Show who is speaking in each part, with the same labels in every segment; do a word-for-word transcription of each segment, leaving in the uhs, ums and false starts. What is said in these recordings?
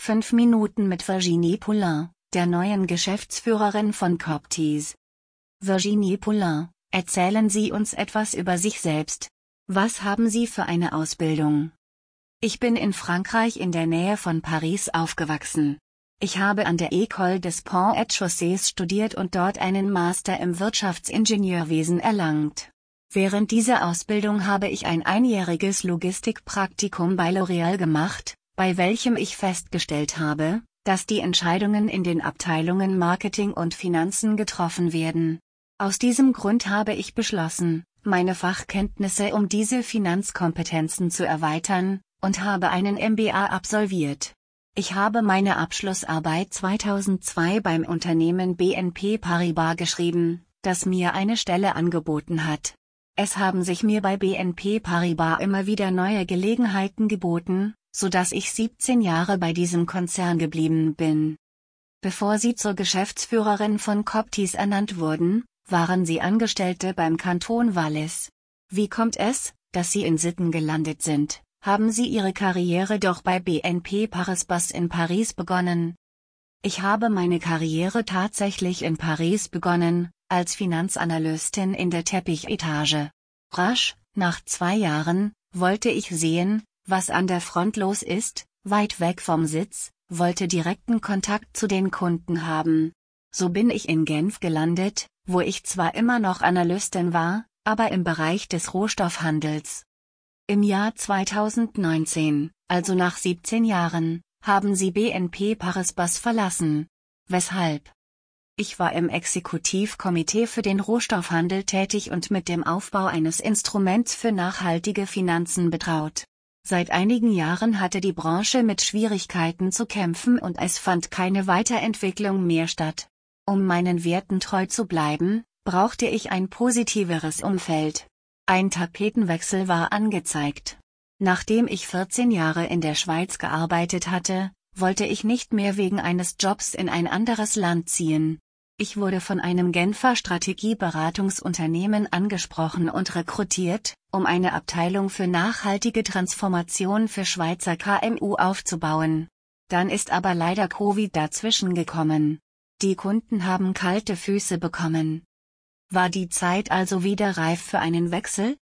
Speaker 1: Fünf Minuten mit Virginie Poulain, der neuen Geschäftsführerin von Coptease. Virginie Poulain, erzählen Sie uns etwas über sich selbst. Was haben Sie für eine Ausbildung? Ich bin in Frankreich in der Nähe von Paris aufgewachsen. Ich habe an der École des Ponts et Chaussées studiert und dort einen Master im Wirtschaftsingenieurwesen erlangt. Während dieser Ausbildung habe ich ein einjähriges Logistikpraktikum bei L'Oréal gemacht, bei welchem ich festgestellt habe, dass die Entscheidungen in den Abteilungen Marketing und Finanzen getroffen werden. Aus diesem Grund habe ich beschlossen, meine Fachkenntnisse um diese Finanzkompetenzen zu erweitern, und habe einen M B A absolviert. Ich habe meine Abschlussarbeit zweitausendzwei beim Unternehmen B N P Paribas geschrieben, das mir eine Stelle angeboten hat. Es haben sich mir bei B N P Paribas immer wieder neue Gelegenheiten geboten, so dass ich siebzehn Jahre bei diesem Konzern geblieben bin. Bevor Sie zur Geschäftsführerin von Coptease ernannt wurden, waren Sie Angestellte beim Kanton Wallis. Wie kommt es, dass Sie in Sitten gelandet sind? Haben Sie Ihre Karriere doch bei B N P Paribas in Paris begonnen? Ich habe meine Karriere tatsächlich in Paris begonnen, als Finanzanalystin in der Teppichetage. Rasch, nach zwei Jahren, wollte ich sehen, was an der Front los ist, weit weg vom Sitz, wollte direkten Kontakt zu den Kunden haben. So bin ich in Genf gelandet, wo ich zwar immer noch Analystin war, aber im Bereich des Rohstoffhandels. Im Jahr zweitausendneunzehn, also nach siebzehn Jahren, haben Sie B N P Paribas verlassen. Weshalb? Ich war im Exekutivkomitee für den Rohstoffhandel tätig und mit dem Aufbau eines Instruments für nachhaltige Finanzen betraut. Seit einigen Jahren hatte die Branche mit Schwierigkeiten zu kämpfen und es fand keine Weiterentwicklung mehr statt. Um meinen Werten treu zu bleiben, brauchte ich ein positiveres Umfeld. Ein Tapetenwechsel war angezeigt. Nachdem ich vierzehn Jahre in der Schweiz gearbeitet hatte, wollte ich nicht mehr wegen eines Jobs in ein anderes Land ziehen. Ich wurde von einem Genfer Strategieberatungsunternehmen angesprochen und rekrutiert, um eine Abteilung für nachhaltige Transformation für Schweizer K M U aufzubauen. Dann ist aber leider Covid dazwischen gekommen. Die Kunden haben kalte Füße bekommen. War die Zeit also wieder reif für einen Wechsel?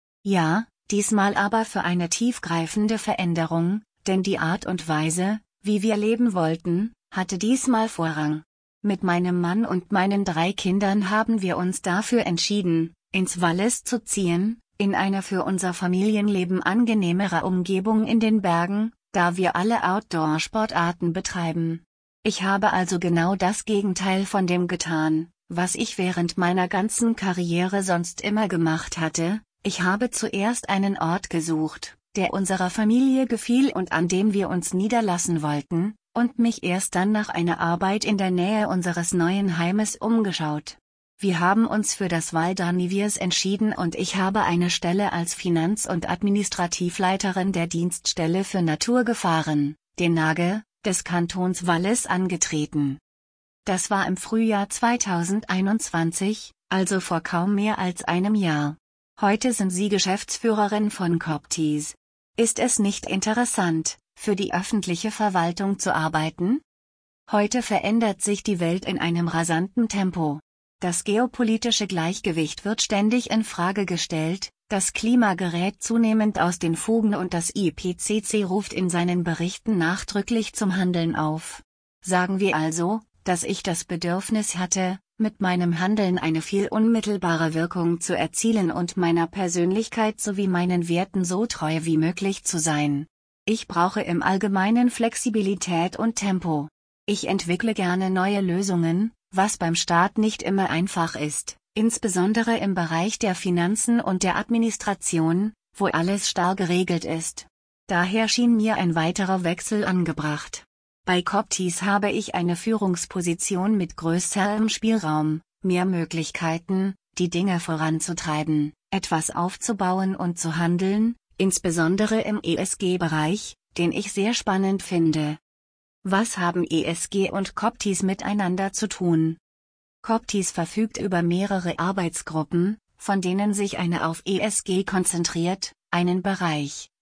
Speaker 1: Ja, diesmal aber für eine tiefgreifende Veränderung, denn die Art und Weise, wie wir leben wollten, hatte diesmal Vorrang. Mit meinem Mann und meinen drei Kindern haben wir uns dafür entschieden, ins Wallis zu ziehen, in einer für unser Familienleben angenehmere Umgebung in den Bergen, da wir alle Outdoor-Sportarten betreiben. Ich habe also genau das Gegenteil von dem getan, was ich während meiner ganzen Karriere sonst immer gemacht hatte. Ich habe zuerst einen Ort gesucht, der unserer Familie gefiel und an dem wir uns niederlassen wollten, und mich erst dann nach einer Arbeit in der Nähe unseres neuen Heimes umgeschaut. Wir haben uns für das Val d'Arniviers entschieden und ich habe eine Stelle als Finanz- und Administrativleiterin der Dienststelle für Naturgefahren, den Nage, des Kantons Wallis angetreten. Das war im Frühjahr zweitausendeinundzwanzig, also vor kaum mehr als einem Jahr. Heute sind Sie Geschäftsführerin von Coptease. Ist es nicht interessant, für die öffentliche Verwaltung zu arbeiten? Heute verändert sich die Welt in einem rasanten Tempo. Das geopolitische Gleichgewicht wird ständig in Frage gestellt, das Klima gerät zunehmend aus den Fugen und das I P C C ruft in seinen Berichten nachdrücklich zum Handeln auf. Sagen wir also, dass ich das Bedürfnis hatte, mit meinem Handeln eine viel unmittelbare Wirkung zu erzielen und meiner Persönlichkeit sowie meinen Werten so treu wie möglich zu sein. Ich brauche im Allgemeinen Flexibilität und Tempo. Ich entwickle gerne neue Lösungen, was beim Staat nicht immer einfach ist, insbesondere im Bereich der Finanzen und der Administration, wo alles starr geregelt ist. Daher schien mir ein weiterer Wechsel angebracht. Bei Coptease habe ich eine Führungsposition mit größerem Spielraum, mehr Möglichkeiten, die Dinge voranzutreiben, etwas aufzubauen und zu handeln, insbesondere im E S G-Bereich, den ich sehr spannend finde. Was haben E S G und Coptease miteinander zu tun? Coptease verfügt über mehrere Arbeitsgruppen, von denen sich eine auf E S G konzentriert, einen Bereich,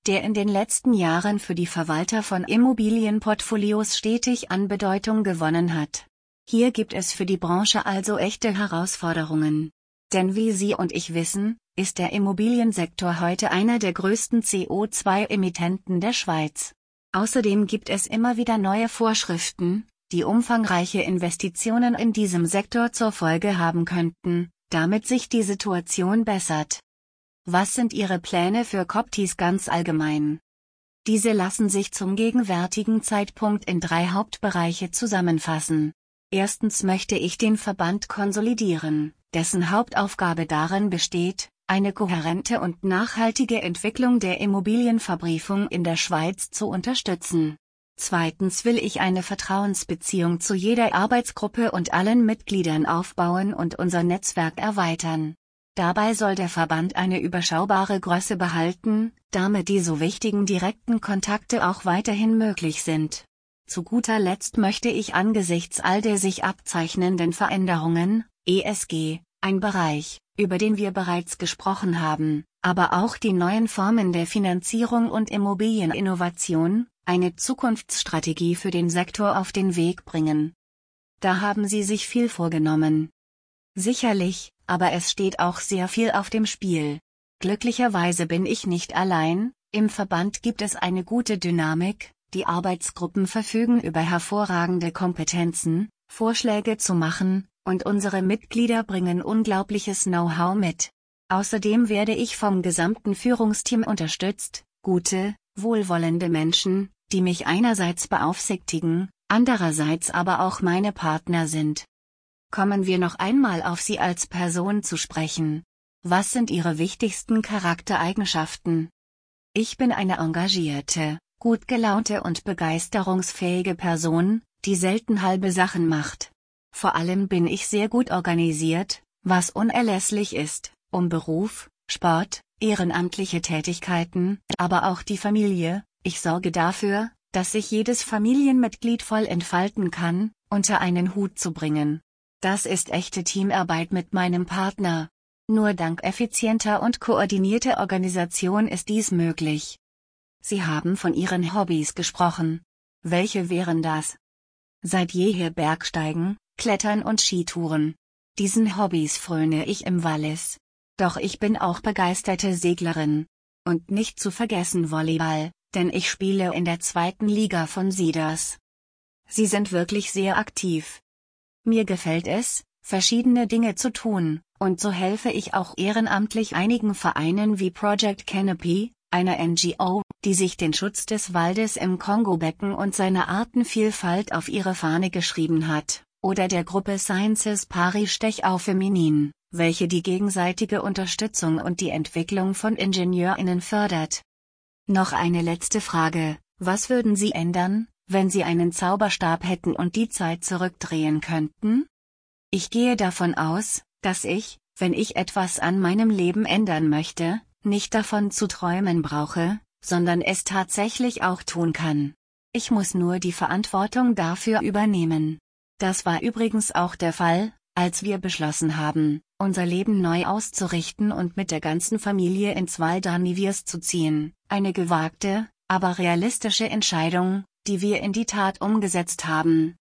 Speaker 1: der in den letzten Jahren für die Verwalter von Immobilienportfolios stetig an Bedeutung gewonnen hat. Hier gibt es für die Branche also echte Herausforderungen. Denn wie Sie und ich wissen, ist der Immobiliensektor heute einer der größten C O zwei Emittenten der Schweiz. Außerdem gibt es immer wieder neue Vorschriften, die umfangreiche Investitionen in diesem Sektor zur Folge haben könnten, damit sich die Situation bessert. Was sind Ihre Pläne für Coptis ganz allgemein? Diese lassen sich zum gegenwärtigen Zeitpunkt in drei Hauptbereiche zusammenfassen. Erstens möchte ich den Verband konsolidieren, dessen Hauptaufgabe darin besteht, eine kohärente und nachhaltige Entwicklung der Immobilienverbriefung in der Schweiz zu unterstützen. Zweitens will ich eine Vertrauensbeziehung zu jeder Arbeitsgruppe und allen Mitgliedern aufbauen und unser Netzwerk erweitern. Dabei soll der Verband eine überschaubare Größe behalten, damit die so wichtigen direkten Kontakte auch weiterhin möglich sind. Zu guter Letzt möchte ich angesichts all der sich abzeichnenden Veränderungen, E S G, ein Bereich, über den wir bereits gesprochen haben, aber auch die neuen Formen der Finanzierung und Immobilieninnovation, eine Zukunftsstrategie für den Sektor auf den Weg bringen. Da haben Sie sich viel vorgenommen. Sicherlich, aber es steht auch sehr viel auf dem Spiel. Glücklicherweise bin ich nicht allein, im Verband gibt es eine gute Dynamik, die Arbeitsgruppen verfügen über hervorragende Kompetenzen, Vorschläge zu machen, und unsere Mitglieder bringen unglaubliches Know-how mit. Außerdem werde ich vom gesamten Führungsteam unterstützt, gute, wohlwollende Menschen, die mich einerseits beaufsichtigen, andererseits aber auch meine Partner sind. Kommen wir noch einmal auf Sie als Person zu sprechen. Was sind Ihre wichtigsten Charaktereigenschaften? Ich bin eine engagierte, gut gelaunte und begeisterungsfähige Person, die selten halbe Sachen macht. Vor allem bin ich sehr gut organisiert, was unerlässlich ist, um Beruf, Sport, ehrenamtliche Tätigkeiten, aber auch die Familie, ich sorge dafür, dass sich jedes Familienmitglied voll entfalten kann, unter einen Hut zu bringen. Das ist echte Teamarbeit mit meinem Partner. Nur dank effizienter und koordinierter Organisation ist dies möglich. Sie haben von Ihren Hobbys gesprochen. Welche wären das? Seit jeher Bergsteigen, Klettern und Skitouren. Diesen Hobbys fröne ich im Wallis. Doch ich bin auch begeisterte Seglerin. Und nicht zu vergessen Volleyball, denn ich spiele in der zweiten Liga von Cedars. Sie sind wirklich sehr aktiv. Mir gefällt es, verschiedene Dinge zu tun, und so helfe ich auch ehrenamtlich einigen Vereinen wie Project Canopy, einer N G O, die sich den Schutz des Waldes im Kongobecken und seine Artenvielfalt auf ihre Fahne geschrieben hat, oder der Gruppe Sciences Paris Stechau Feminin, welche die gegenseitige Unterstützung und die Entwicklung von IngenieurInnen fördert. Noch eine letzte Frage: Was würden Sie ändern, wenn Sie einen Zauberstab hätten und die Zeit zurückdrehen könnten? Ich gehe davon aus, dass ich, wenn ich etwas an meinem Leben ändern möchte, nicht davon zu träumen brauche, sondern es tatsächlich auch tun kann. Ich muss nur die Verantwortung dafür übernehmen. Das war übrigens auch der Fall, als wir beschlossen haben, unser Leben neu auszurichten und mit der ganzen Familie ins Val d'Anniviers zu ziehen. Eine gewagte, aber realistische Entscheidung, die wir in die Tat umgesetzt haben.